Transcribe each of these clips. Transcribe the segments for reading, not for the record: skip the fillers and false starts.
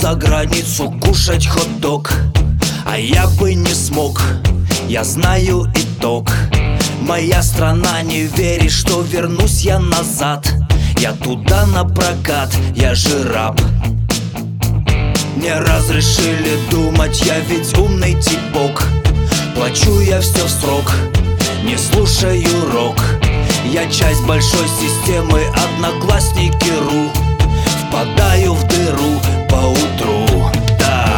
за границу кушать хот-дог. А я бы не смог, я знаю итог. Моя страна не верит, что вернусь я назад. Я туда на прокат, я же раб. Мне разрешили думать, я ведь умный типок. Плачу я все в срок, не слушаю рок. Я часть большой системы, одноклассники.ру. Впадаю в дыру поутру. Да.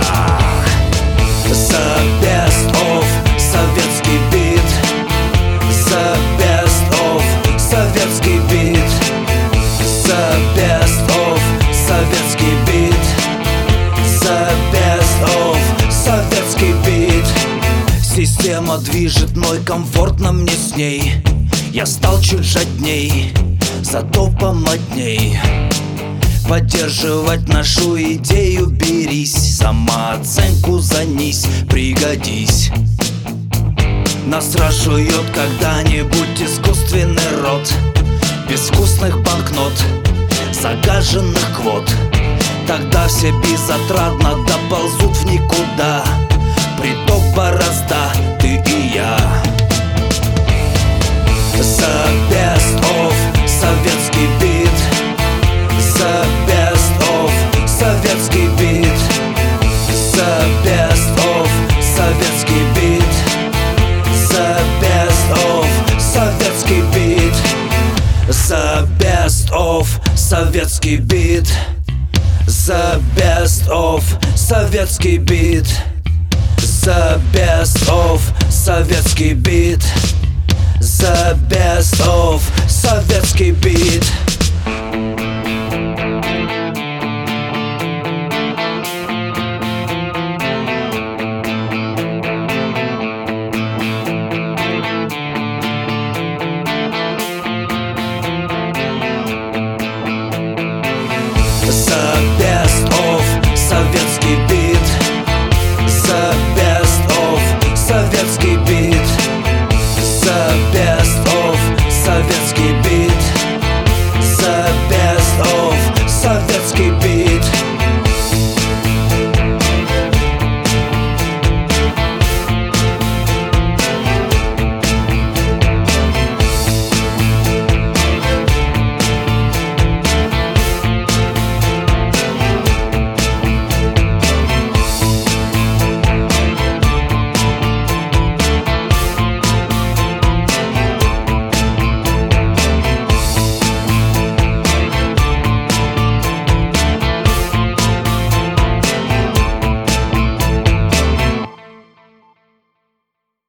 The best of советский бит. The best of советский бит. The best of советский бит. The best of советский бит. Система движет мной, комфортно мне с ней. Я стал чуть жадней, зато помодней. Поддерживать нашу идею берись. Самооценку занись, пригодись. Нас разжует когда-нибудь искусственный рот. Безвкусных банкнот, загаженных квот. Тогда все безотрадно доползут в никуда. Приток борозда, ты и я. The best of советский бит. The best of советский бит. The best of советский бит. The best of советский бит. The best of советский бит. The best of советский бит. The best of советский бит. The best of советский бит. The best of советский бит. The best of советский бит. The best